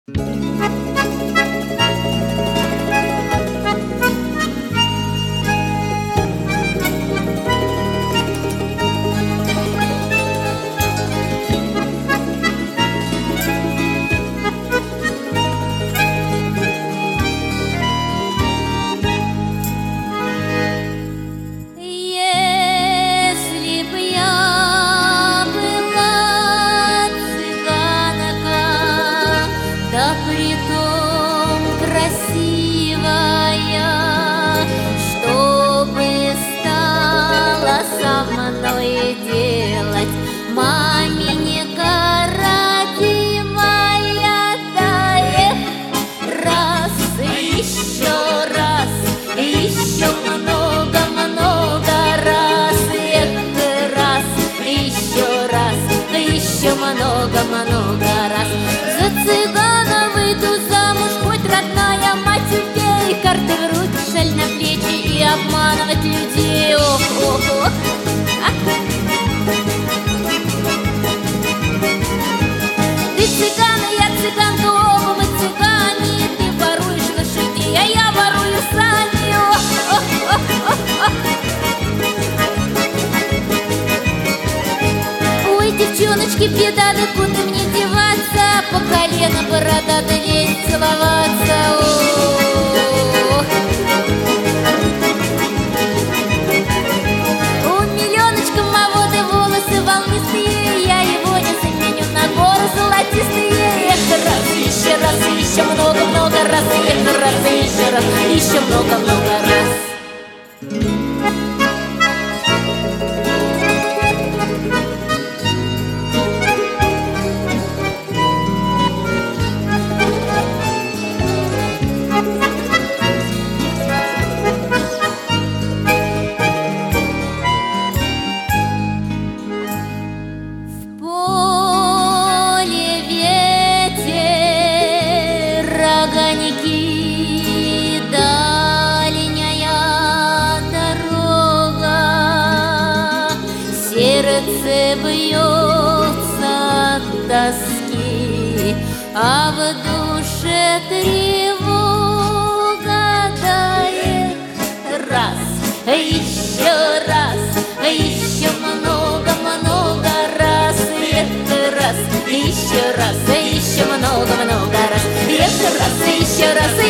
Если б я была цыганка, да притом красивая, чтобы стала со мной делать маменька родимая, да раз, еще много-много раз, еще много-много раз. За цыгана выйду замуж, хоть родная мать, убей, карты в руки, шаль на плечи и обманывать людей. Ох, ох, ох. Ты цыган, я цыганка, оба мы цыгане. Ты воруешь лошадей, а я ворую сани. Ох, ох, ох, ох, ох. Ой, девчоночки, беда, да куда мне деваться? По колено бородато лезть целоваться. Ох. У миллионочка маводы волосы волнистые, я его не заменю на горы золотистые. Эх, раз, еще много-много раз, эх, раз, еще много-много раз. Огоньки, дальняя дорога, сердце бьется от тоски, а в душе тревога. Да раз, еще много-много раз, еще много-много раз. Эх, раз, еще